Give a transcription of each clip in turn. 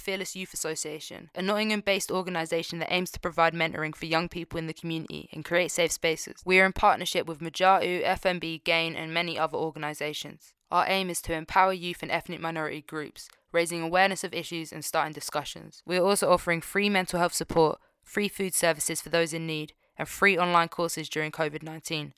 Fearless Youth Association, a Nottingham-based organisation that aims to provide mentoring for young people in the community and create safe spaces. We are in partnership with Maja'u, FMB, GAIN and many other organisations. Our aim is to empower youth and ethnic minority groups, raising awareness of issues and starting discussions. We are also offering free mental health support, free food services for those in need, and free online courses during COVID-19.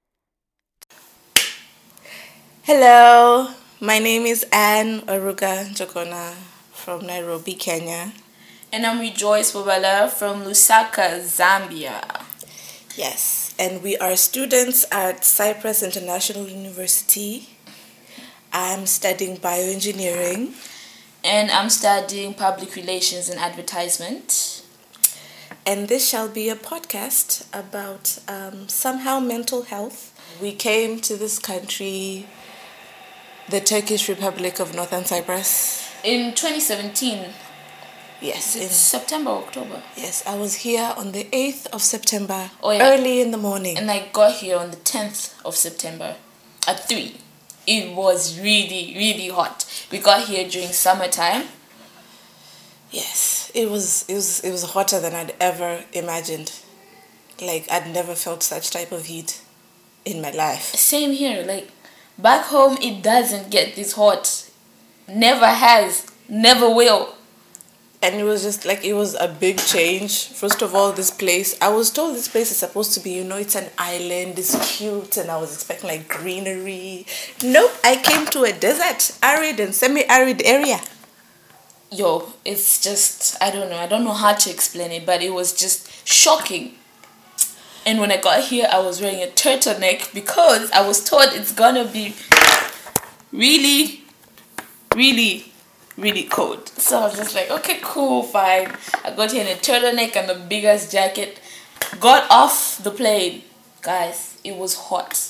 Hello, my name is Anne Oruga Njokona from Nairobi, Kenya. And I'm Rejoice Wabala from Lusaka, Zambia. Yes, and we are students at Cyprus International University. I'm studying bioengineering. And I'm studying public relations and advertisement. And this shall be a podcast about somehow mental health. We came to this country, the Turkish Republic of Northern Cyprus. In 2017. Yes. In September, October. Yes, I was here on the 8th of September, yeah. Early in the morning. And I got here on the 10th of September at 3. It was really, really hot. We got here during summertime. Yes, it was hotter than I'd ever imagined. Like, I'd never felt such type of heat in my life. Same here. Like, back home, it doesn't get this hot. Never has. Never will. And it was just like, it was a big change. First of all, this place, I was told this place is supposed to be, it's an island, it's cute, and I was expecting like greenery. Nope, I came to a desert, arid and semi-arid area. Yo, it's just, I don't know how to explain it, but it was just shocking. And when I got here, I was wearing a turtleneck because I was told it's gonna be really, really, really cold. So I was just like, okay, cool, fine. I got here in a turtleneck and the biggest jacket. Got off the plane. Guys, it was hot.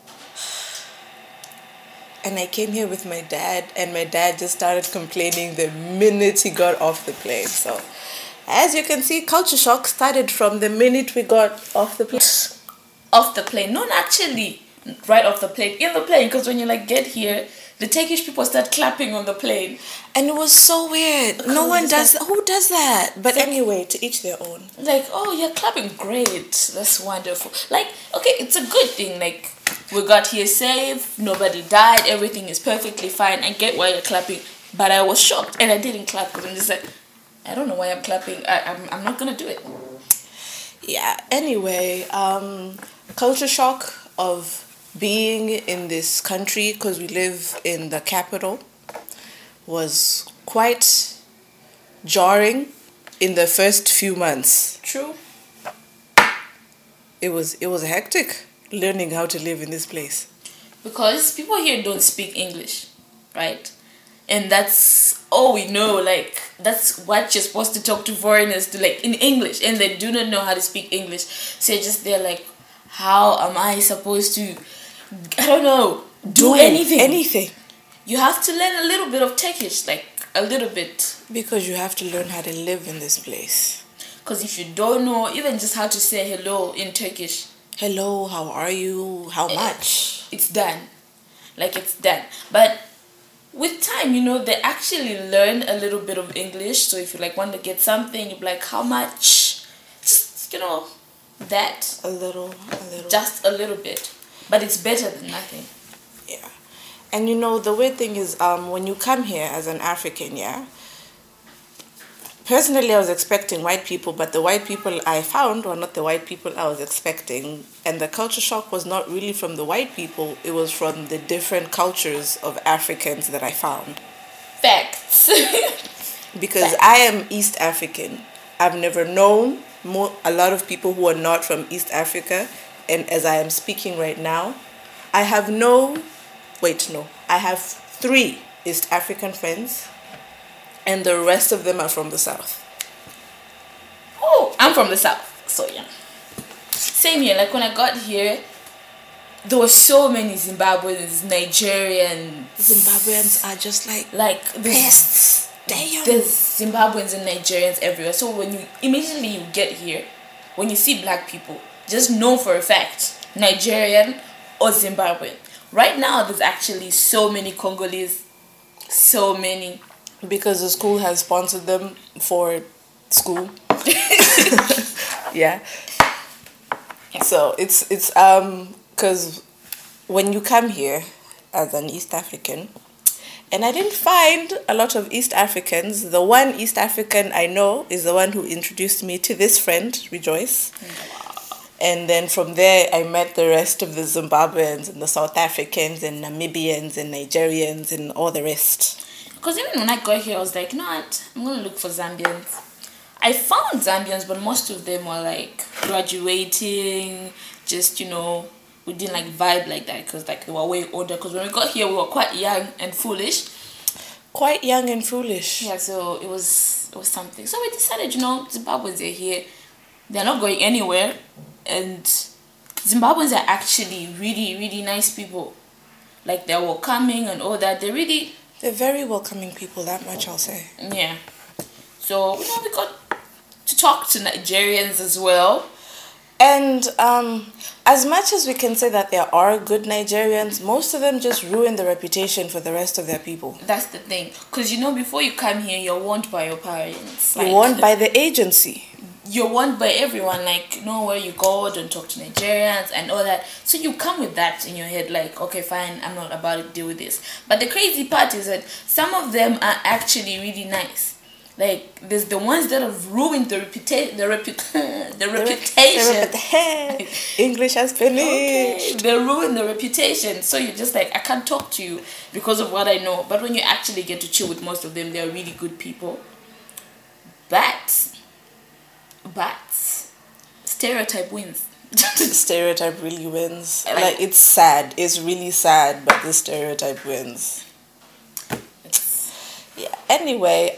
And I came here with my dad, and my dad just started complaining the minute he got off the plane. So, as you can see, culture shock started from the minute we got off the plane. Off the plane? Not actually right off the plane. In the plane, because when you get here, the Turkish people start clapping on the plane. And it was so weird. No one does that. Who does that? But anyway, to each their own. Oh, you're clapping. Great. That's wonderful. Okay, it's a good thing. We got here safe. Nobody died. Everything is perfectly fine. I get why you're clapping. But I was shocked. And I didn't clap because I'm just like, I don't know why I'm clapping. I'm not going to do it. Yeah. Anyway, culture shock of being in this country, because we live in the capital, was quite jarring in the first few months. True. It was hectic learning how to live in this place. Because people here don't speak English, right? And that's all we know. That's what you're supposed to talk to foreigners to, in English. And they do not know how to speak English. So you're just there how am I supposed to, I don't know, do anything? You have to learn a little bit of Turkish, a little bit. Because you have to learn how to live in this place. Because if you don't know even just how to say hello in Turkish. Hello, how are you? How much? It's done. It's done. But with time, they actually learn a little bit of English. So if you want to get something, you're like, how much? Just, that. A little. Just a little bit. But it's better than nothing. Yeah. And the weird thing is, when you come here as an African, personally I was expecting white people, but the white people I found were not the white people I was expecting. And the culture shock was not really from the white people, it was from the different cultures of Africans that I found. Facts. Because I am East African. I've never known a lot of people who are not from East Africa. And as I am speaking right now, I have I have 3 East African friends, and the rest of them are from the South. Oh, I'm from the South, so yeah. Same here, when I got here, there were so many Zimbabweans, Nigerians. Zimbabweans are just pests. Damn. There's Zimbabweans and Nigerians everywhere. So when you get here, when you see black people, just know for a fact, Nigerian or Zimbabwean. Right now, there's actually so many Congolese, so many. Because the school has sponsored them for school. Yeah. So it's because when you come here as an East African, and I didn't find a lot of East Africans. The one East African I know is the one who introduced me to this friend, Rejoice. And then from there, I met the rest of the Zimbabweans and the South Africans and Namibians and Nigerians and all the rest. Because even when I got here, I was like, you know what? I'm going to look for Zambians. I found Zambians, but most of them were like graduating, just, you know, we didn't like vibe like that because like they were way older. Because when we got here, we were quite young and foolish. Quite young and foolish. Yeah, so it was something. So we decided, you know, Zimbabweans are here. They're not going anywhere. And Zimbabweans are actually really, really nice people. Like they're welcoming and all that. They're very welcoming people, that much I'll say. Yeah. So, you know, we got to talk to Nigerians as well. And as much as we can say that there are good Nigerians, most of them just ruin the reputation for the rest of their people. That's the thing. Because, you know, before you come here, you're warned by your parents. You're warned by the agency. You're warned by everyone, like, you know, where you go, don't talk to Nigerians and all that. So you come with that in your head, like, okay, fine, I'm not about to deal with this. But the crazy part is that some of them are actually really nice. Like, there's the ones that have ruined the reputation. English has finished. Okay. They ruin the reputation. So you're just like, I can't talk to you because of what I know. But when you actually get to chill with most of them, they're really good people. But stereotype wins. Stereotype really wins. Like, it's sad. It's really sad, but the stereotype wins. Yeah. Anyway,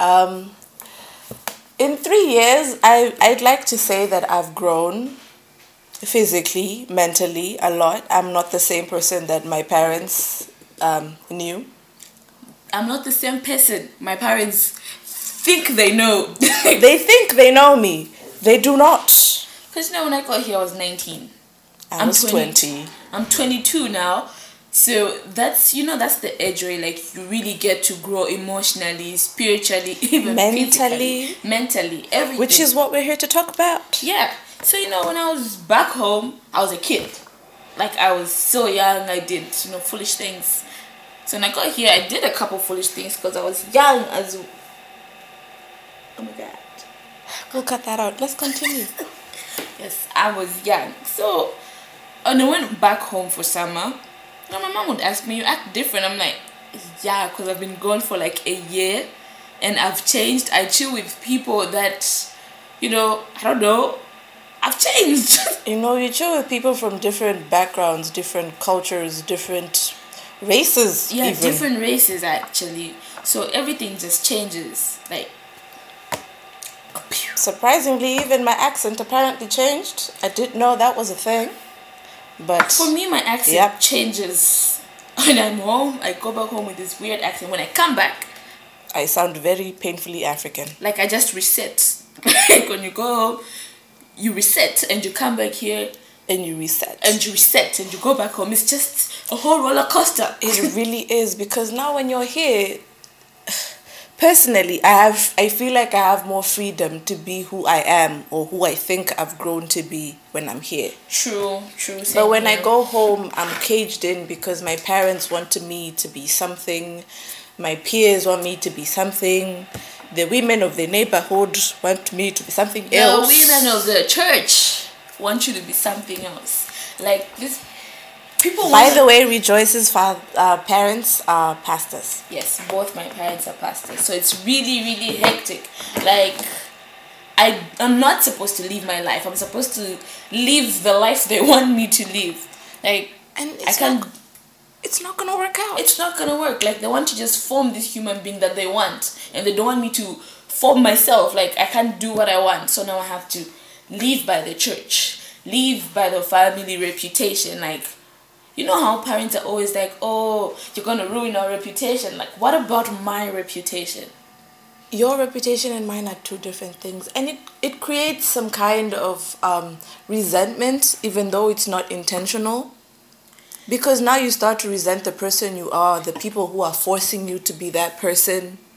in 3 years, I'd like to say that I've grown physically, mentally, a lot. I'm not the same person that my parents knew. I'm not the same person my parents think they know. They think they know me. They do not. Because, you know, when I got here, I was 19. I was 20. I'm 22 now. So that's, you know, that's the age where like you really get to grow emotionally, spiritually, even mentally, everything. Which is what we're here to talk about. Yeah. So, you know, when I was back home, I was a kid. Like, I was so young, I did, you know, foolish things. So when I got here, I did a couple foolish things because I was young as... Oh my God. We'll cut that out. Let's continue. Yes, I was young. So, when I went back home for summer, you know, my mom would ask me, you act different. I'm like, yeah, because I've been gone for like a year and I've changed. I chill with people that, you know, I don't know, I've changed. You know, you chill with people from different backgrounds, different cultures, different races. Yeah, even. Different races actually. So everything just changes. Like, surprisingly, even my accent apparently changed. I didn't know that was a thing. But for me, my accent changes when I'm home. I go back home with this weird accent. When I come back, I sound very painfully African. Like I just reset. Like when you go home, you reset and you come back here. And you reset. And you reset and you go back home. It's just a whole roller coaster. It really is, because now when you're here, personally, I feel like I have more freedom to be who I am or who I think I've grown to be when I'm here. True. But when I go home, I'm caged in because my parents want me to be something. My peers want me to be something. The women of the neighborhood want me to be something else. The women of the church want you to be something else. Like this. By the way, Rejoice's parents are pastors. Yes, both my parents are pastors. So it's really, really hectic. Like, I'm not supposed to live my life. I'm supposed to live the life they want me to live. Like, and it's not going to work out. It's not going to work. Like, they want to just form this human being that they want. And they don't want me to form myself. Like, I can't do what I want. So now I have to live by the church. Live by the family reputation. Like, you know how parents are always like, oh, you're going to ruin our reputation. Like, what about my reputation? Your reputation and mine are two different things. And it creates some kind of resentment, even though it's not intentional. Because now you start to resent the person you are, the people who are forcing you to be that person.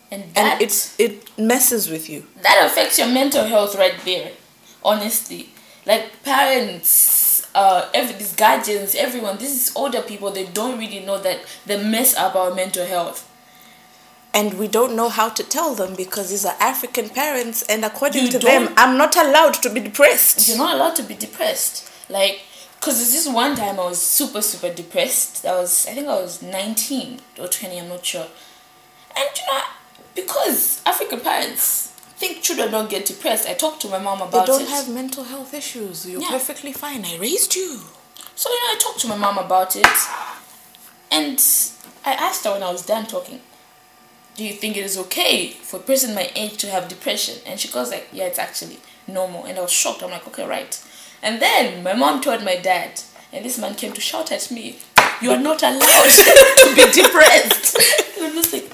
And that, it messes with you. that affects your mental health right there, honestly. Like parents, these guardians, everyone, this is older people, they don't really know that they mess up our mental health. And we don't know how to tell them because these are African parents, and according You to them, don't- I'm not allowed to be depressed. You're not allowed to be depressed. Like, because there's this one time I was super, super depressed. I think I was 19 or 20, I'm not sure. And because African parents think children don't get depressed, I talked to my mom They about it. don't have mental health issues. You're Yeah. perfectly fine. I raised you. So, I talked to my mom about it. And I asked her when I was done talking, do you think it is okay for a person my age to have depression? And she goes like, yeah, it's actually normal. And I was shocked. I'm like, okay, right. And then my mom told my dad, and this man came to shout at me, you are not allowed to be depressed. And I'm just like,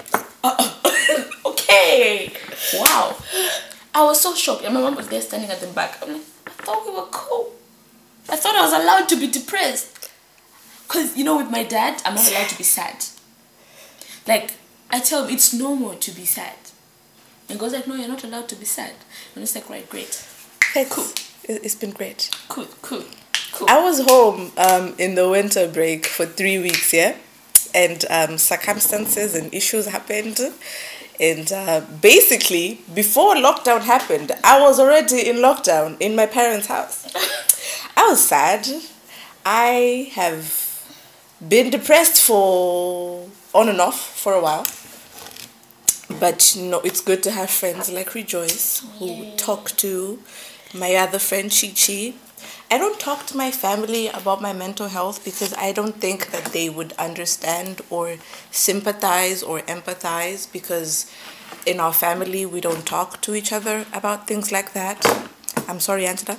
okay. Wow. I was so shocked. And my mom was there standing at the back. I'm like, I thought we were cool. I thought I was allowed to be depressed. Because, with my dad, I'm not allowed to be sad. Like, I tell him it's normal to be sad. And goes like, no, you're not allowed to be sad. And it's like, right, great. Cool. It's been great. Cool. I was home in the winter break for 3 weeks, yeah? And circumstances and issues happened. And basically, before lockdown happened, I was already in lockdown in my parents' house. I was sad. I have been depressed on and off for a while. But it's good to have friends like Rejoice, who talk to my other friend Chi. I don't talk to my family about my mental health because I don't think that they would understand or sympathize or empathize, because in our family we don't talk to each other about things like that. I'm sorry, Angela.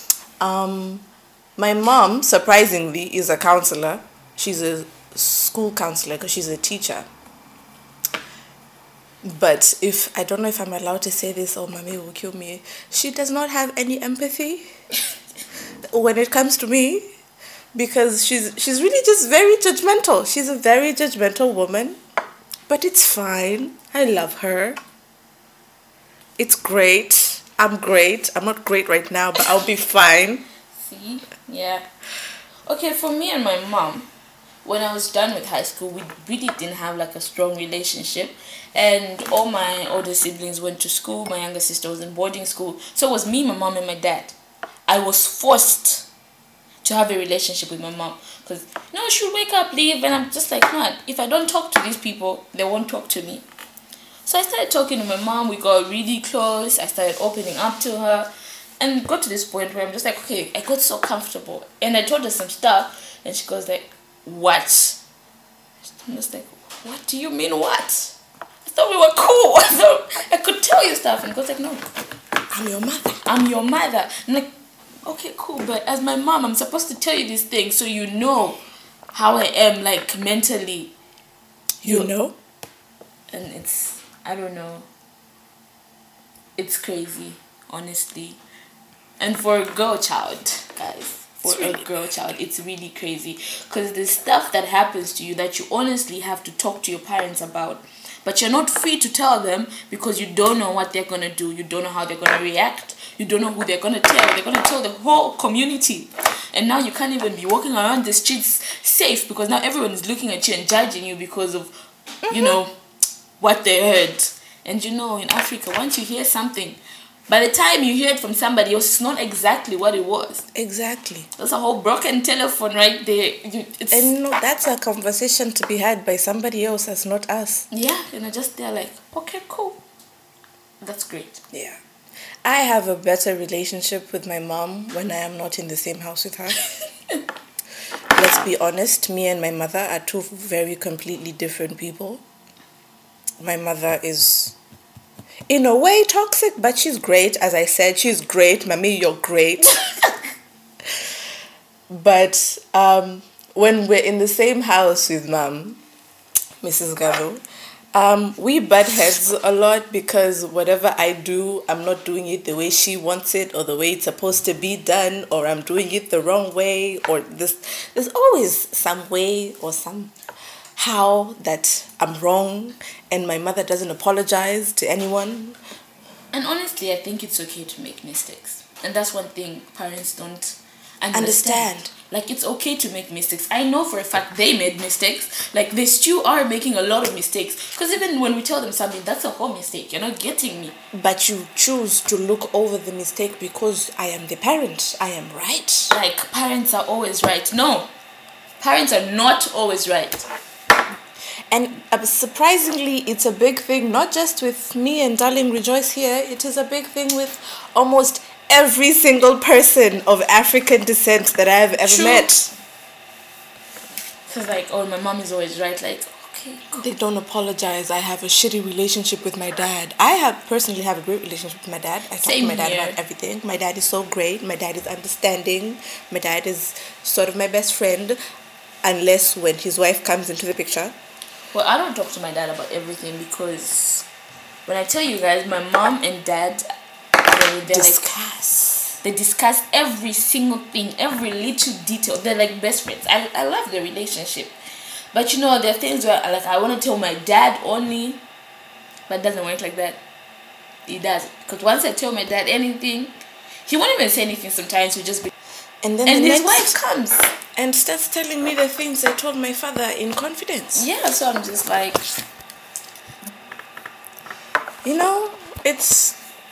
My mom, surprisingly, is a counselor. She's a school counselor because she's a teacher. But I don't know if I'm allowed to say this or mommy will kill me, she does not have any empathy when it comes to me, because she's really just very judgmental. She's a very judgmental woman, but it's fine. I love her. It's great. I'm great. I'm not great right now, but I'll be fine. See? Yeah. Okay, for me and my mom, when I was done with high school, we really didn't have like a strong relationship. And all my older siblings went to school. My younger sister was in boarding school. So it was me, my mom, and my dad. I was forced to have a relationship with my mom. Because, she would wake up, leave, and I'm just like, no, if I don't talk to these people, they won't talk to me. So I started talking to my mom. We got really close. I started opening up to her. And got to this point where I'm just like, okay, I got so comfortable. And I told her some stuff. And she goes like, what? I'm just like, what do you mean what? I thought we were cool. I thought I could tell you stuff. And goes like, no, I'm your mother. I'm your mother. I'm like, okay, cool. But as my mom, I'm supposed to tell you these things so you know how I am, like, mentally. You know? And I don't know. It's crazy, honestly. And for a girl child, guys. It's really crazy. Because there's stuff that happens to you that you honestly have to talk to your parents about. But you're not free to tell them because you don't know what they're going to do. You don't know how they're going to react. You don't know who they're going to tell. They're going to tell the whole community. And now you can't even be walking around the streets safe because now everyone is looking at you and judging you because of, what they heard. And in Africa, once you hear something, by the time you hear it from somebody else, it's not exactly what it was. Exactly. That's a whole broken telephone right there. And that's a conversation to be had by somebody else, that's not us. Yeah, just they're like, okay, cool. That's great. Yeah. I have a better relationship with my mom when I am not in the same house with her. Let's be honest, me and my mother are two very completely different people. My mother is, in a way, toxic, but she's great. As I said, she's great. Mommy, you're great. But when we're in the same house with Mom, Mrs. Gabo, we butt heads a lot because whatever I do, I'm not doing it the way she wants it or the way it's supposed to be done, or I'm doing it the wrong way, or there's always some way or some how that I'm wrong and my mother doesn't apologize to anyone. And honestly, I think it's okay to make mistakes. And that's one thing parents don't Understand. Like, it's okay to make mistakes. I know for a fact they made mistakes. Like, they still are making a lot of mistakes. Because even when we tell them something, that's a whole mistake. You're not getting me. But you choose to look over the mistake because I am the parent. I am right. Like, parents are always right. No. Parents are not always right. And surprisingly, it's a big thing, not just with me and Darling Rejoice here. It is a big thing with almost every single person of African descent that I have ever met. Because, like, oh, my mom is always right. Like, okay, cool. They don't apologize. I have a shitty relationship with my dad. Personally have a great relationship with my dad. I talk to my dad about everything. My dad is so great. My dad is understanding. My dad is sort of my best friend, unless when his wife comes into the picture. Well, I don't talk to my dad about everything because when I tell you guys, my mom and dad, they discuss every single thing, every little detail. They're like best friends. I love the relationship. But you know, there are things where like I want to tell my dad only, but it doesn't work like that. It doesn't. Because once I tell my dad anything, he won't even say anything sometimes. He'll just be... And then his wife comes and starts telling me the things I told my father in confidence. Yeah, so I'm just like... You know, it's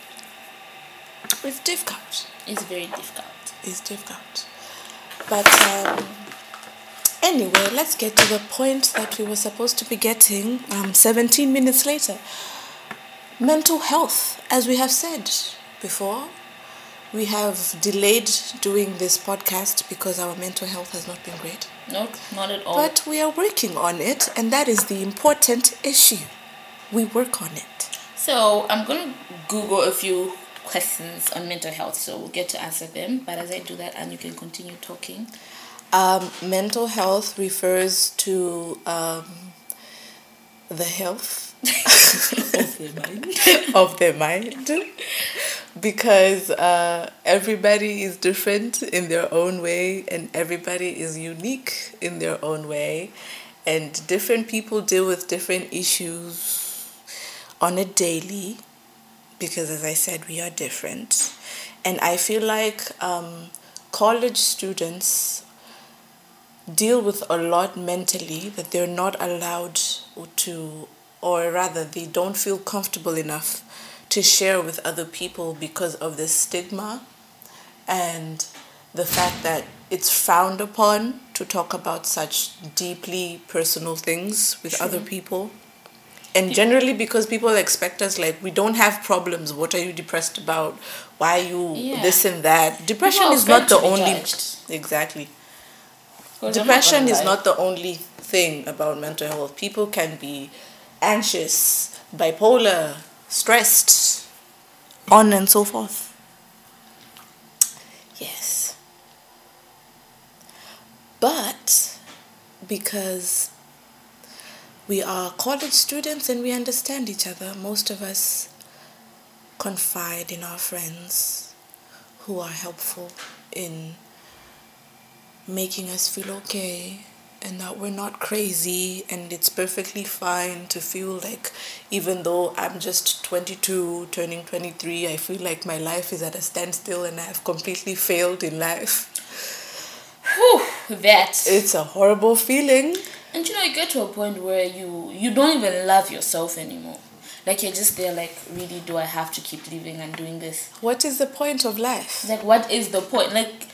difficult. It's very difficult. It's difficult. But anyway, let's get to the point that we were supposed to be getting 17 minutes later. Mental health, as we have said before, we have delayed doing this podcast because our mental health has not been great. No, not at all. But we are working on it, and that is the important issue. We work on it. So I'm going to Google a few questions on mental health, so we'll get to answer them. But as I do that, and you can continue talking. Mental health refers to the health of the mind, because everybody is different in their own way, and everybody is unique in their own way, and different people deal with different issues on a daily, because as I said, we are different. And I feel like college students deal with a lot mentally that they're not allowed to, or rather they don't feel comfortable enough to share with other people because of the stigma and the fact that it's frowned upon to talk about such deeply personal things with other people. And generally because people expect us, like, we don't have problems. What are you depressed about? Why are you this and that? Depression is not the only... Exactly. Depression is not the only thing about mental health. People can be anxious, bipolar, stressed, on and so forth. Yes. But because we are college students and we understand each other, most of us confide in our friends who are helpful in making us feel okay and that we're not crazy, and it's perfectly fine to feel like, even though I'm just 22 turning 23, I feel like my life is at a standstill and I have completely failed in life. Whew, it's a horrible feeling. And you know, you get to a point where you don't even love yourself anymore. Like, you're just there like, really, do I have to keep living and doing this? What is the point of life? Like, what is the point? Like,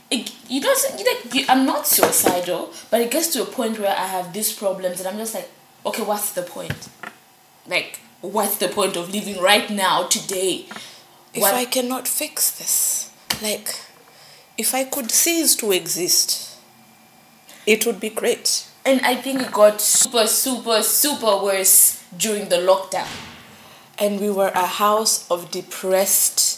I'm not suicidal, but it gets to a point where I have these problems and I'm just like, okay, what's the point? Like, what's the point of living right now, today? If I cannot fix this, like, if I could cease to exist, it would be great. And I think it got super, super, super worse during the lockdown. And we were a house of depressed,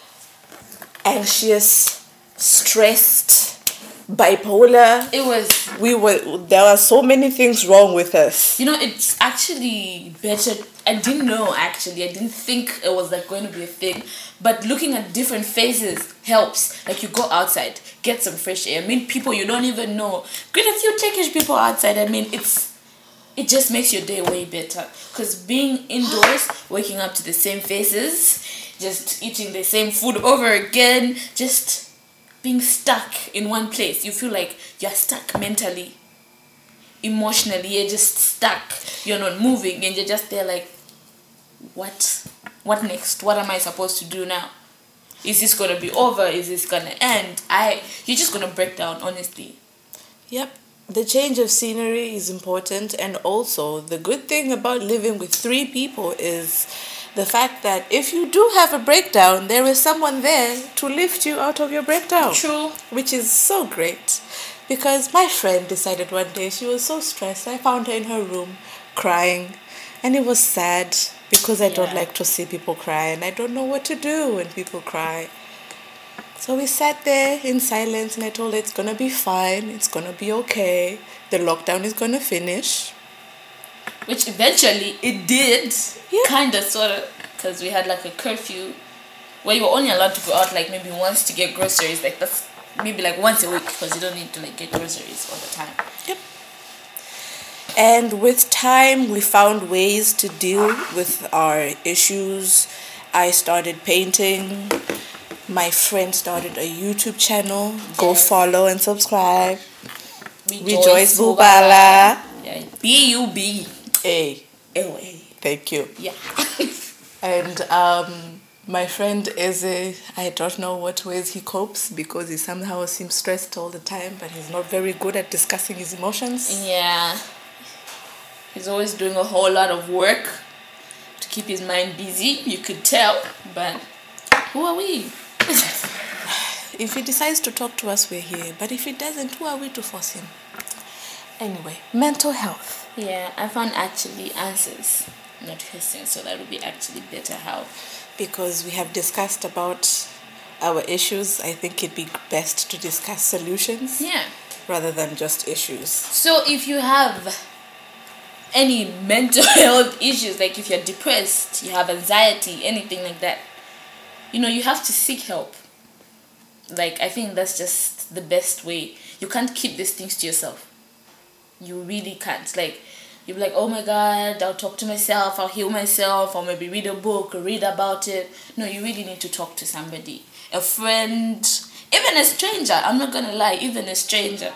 anxious, stressed, bipolar. There were so many things wrong with us. You know, it's actually better. I didn't think it was like going to be a thing. But looking at different faces helps. Like, you go outside, get some fresh air, meet people you don't even know. Greet a few Turkish people outside. I mean, it just makes your day way better. Because being indoors, waking up to the same faces, just eating the same food over again, just being stuck in one place, you feel like you're stuck mentally, emotionally, you're just stuck, you're not moving, and you're just there like, what next? What am I supposed to do now? Is this gonna be over? Is this gonna end? You're just gonna break down, honestly. Yep. The change of scenery is important, and also the good thing about living with 3 people is the fact that if you do have a breakdown, there is someone there to lift you out of your breakdown. True. Which is so great. Because my friend decided one day she was so stressed. I found her in her room crying, and it was sad because I don't like to see people cry, and I don't know what to do when people cry. So we sat there in silence, and I told her it's gonna be fine, it's gonna be okay, the lockdown is gonna finish. Which eventually it did, Yeah. kinda, sorta, because we had like a curfew where you were only allowed to go out like maybe once to get groceries, like that's maybe like once a week, because you don't need to like get groceries all the time. Yep. And with time, we found ways to deal with our issues. I started painting. My friend started a YouTube channel. Go follow and subscribe. Rejoice Bubala. Yeah, B-U-B. A. L-A. Thank you. Yeah. And my friend Eze, I don't know what ways he copes because he somehow seems stressed all the time, but he's not very good at discussing his emotions. Yeah. He's always doing a whole lot of work to keep his mind busy, you could tell, but who are we? If he decides to talk to us, we're here. But if he doesn't, who are we to force him? Anyway, mental health. Yeah, I found actually answers, not questions, so that would be actually better how. Because we have discussed about our issues, I think it'd be best to discuss solutions. Yeah. Rather than just issues. So if you have any mental health issues, like if you're depressed, you have anxiety, anything like that, you have to seek help. Like, I think that's just the best way. You can't keep these things to yourself. You really can't. Like, you'll be like, oh my God, I'll talk to myself, I'll heal myself, or maybe read a book or read about it. No, you really need to talk to somebody. A friend, even a stranger. I'm not gonna lie, even a stranger.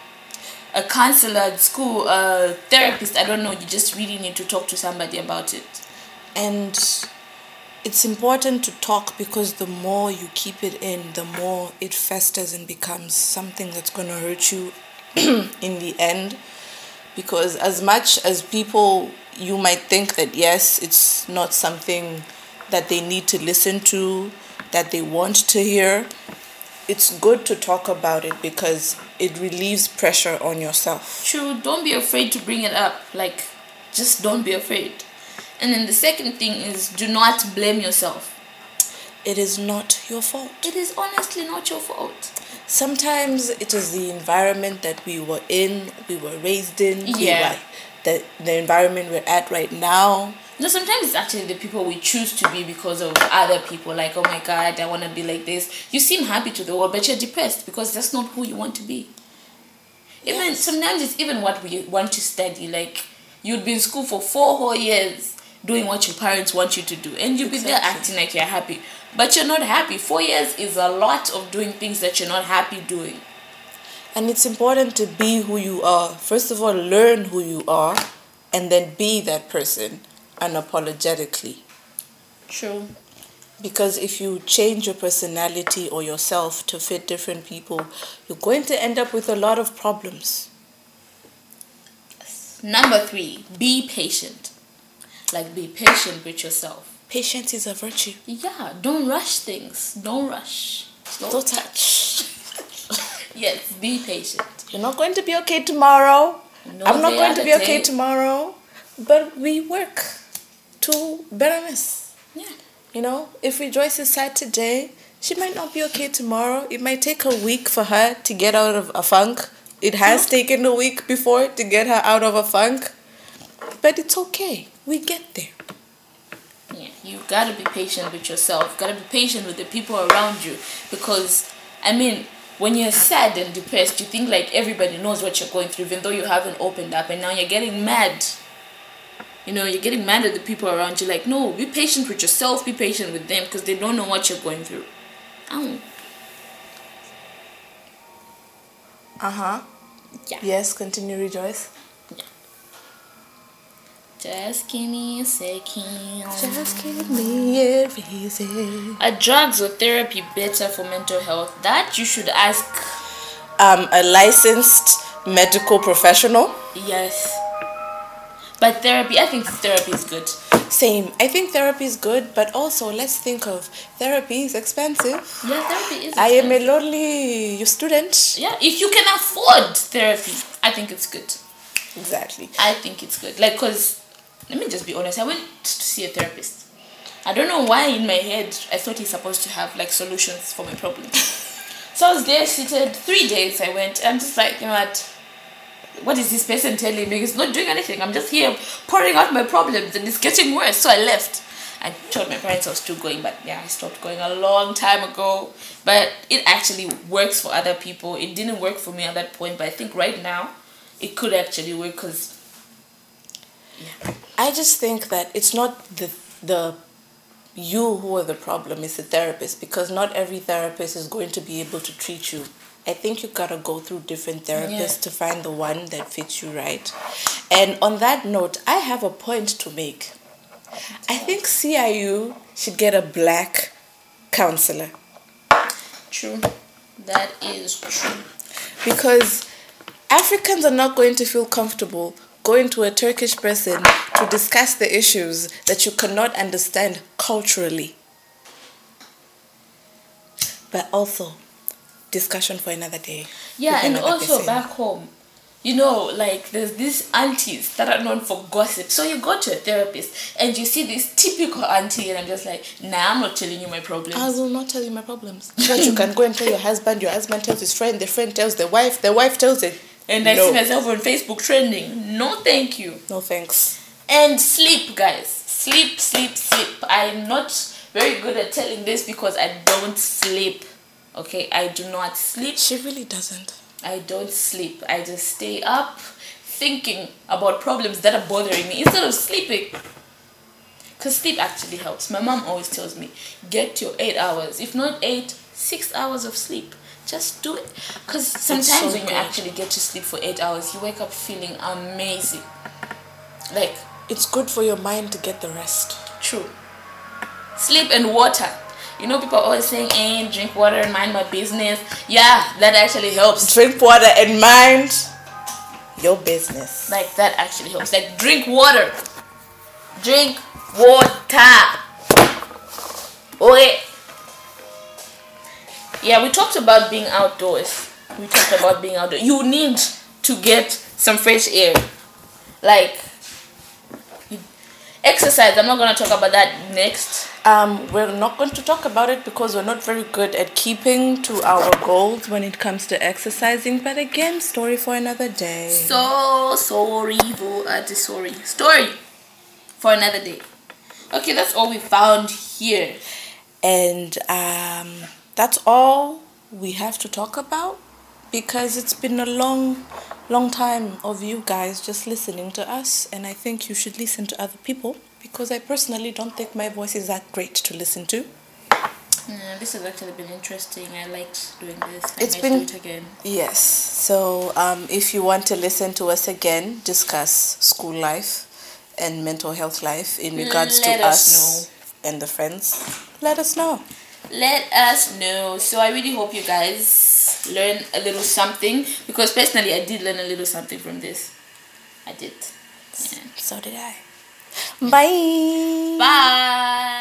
A counselor at school, a therapist, I don't know. You just really need to talk to somebody about it. And it's important to talk because the more you keep it in, the more it festers and becomes something that's going to hurt you in the end. Because as much as people, you might think that yes, it's not something that they need to listen to, that they want to hear, it's good to talk about it because it relieves pressure on yourself. True, don't be afraid to bring it up. Like, just don't be afraid. And then the second thing is, do not blame yourself. It is not your fault. It is honestly not your fault. Sometimes it is the environment that we were in, we were raised in, Yeah. the environment we're at right now. No, sometimes it's actually the people we choose to be because of other people. Like, oh my God, I want to be like this. You seem happy to the world, but you're depressed because that's not who you want to be. Even sometimes it's even what we want to study. Like, you'd be in school for 4 whole years doing what your parents want you to do, and you'll be there acting like you're happy, but you're not happy. 4 years is a lot of doing things that you're not happy doing. And it's important to be who you are. First of all, learn who you are, and then be that person unapologetically. True. Because if you change your personality or yourself to fit different people, you're going to end up with a lot of problems. Number 3, be patient. Like, be patient with yourself. Patience is a virtue. Yeah, don't rush things. Don't rush. Slow touch. Yes, be patient. You're not going to be okay tomorrow. No, I'm not day going at to a be okay day. tomorrow. But we work to betterness. Yeah. If Rejoice is sad today, she might not be okay tomorrow. It might take a week for her to get out of a funk. It has taken a week before to get her out of a funk. But it's okay. We get there. Yeah, you gotta be patient with yourself. Gotta be patient with the people around you, because when you're sad and depressed, you think like everybody knows what you're going through, even though you haven't opened up, and now you're getting mad. You're getting mad at the people around you. Like, no, be patient with yourself, be patient with them, because they don't know what you're going through. Ow. Yeah. Yes, continue, Rejoice. Just give me a second. Just give me a reason. Are drugs or therapy better for mental health? That you should ask. A licensed medical professional. Yes. But I think therapy is good. Same. I think therapy is good, but also let's think of therapy is expensive. Yeah, therapy is expensive. I am a lonely student. Yeah, if you can afford therapy, I think it's good. Exactly. I think it's good. Like, because, let me just be honest, I went to see a therapist. I don't know why in my head I thought he's supposed to have, like, solutions for my problems. So I was there seated, 3 days I went. I'm just like, what is this person telling me? He's not doing anything. I'm just here pouring out my problems and it's getting worse. So I left. I told my parents I was still going, but yeah, I stopped going a long time ago. But it actually works for other people. It didn't work for me at that point, but I think right now it could actually work because, yeah. I just think that it's not the you who are the problem, it's the therapist, because not every therapist is going to be able to treat you. I think you gotta go through different therapists to find the one that fits you right. And on that note, I have a point to make. I think CIU should get a black counselor. True. That is true. Because Africans are not going to feel comfortable going to a Turkish person to discuss the issues that you cannot understand culturally. But also, discussion for another day. Yeah, and also back home, like there's these aunties that are known for gossip. So you go to a therapist and you see this typical auntie, and I'm just like, nah, I'm not telling you my problems. I will not tell you my problems. But you can go and tell your husband tells his friend, the friend tells the wife tells it. And I see myself on Facebook trending. No, thank you. No, thanks. And sleep, guys. Sleep. I'm not very good at telling this because I don't sleep. Okay, I do not sleep. She really doesn't. I don't sleep. I just stay up thinking about problems that are bothering me instead of sleeping. Because sleep actually helps. My mom always tells me, get your 8 hours. If not 8, 6 hours of sleep. Just do it. Because sometimes when you actually get to sleep for 8 hours, you wake up feeling amazing. Like, it's good for your mind to get the rest. True. Sleep and water. People are always saying, drink water and mind my business. Yeah, that actually helps. Drink water and mind your business. Like, that actually helps. Like, drink water. Drink water. Okay. Yeah, we talked about being outdoors. You need to get some fresh air. Like, exercise. I'm not going to talk about that next. We're not going to talk about it because we're not very good at keeping to our goals when it comes to exercising. But again, story for another day. Story for another day. Okay, that's all we found here. And that's all we have to talk about, because it's been a long time of you guys just listening to us, and I think you should listen to other people, because I personally don't think my voice is that great to listen to. This has actually been interesting. I liked doing this. It's been do it again. Yes. So if you want to listen to us again discuss school life and mental health life in regards to us and the friends, let us know. So I really hope you guys learn a little something, because personally I did learn a little something from this. I did. Yeah. So did I. Bye.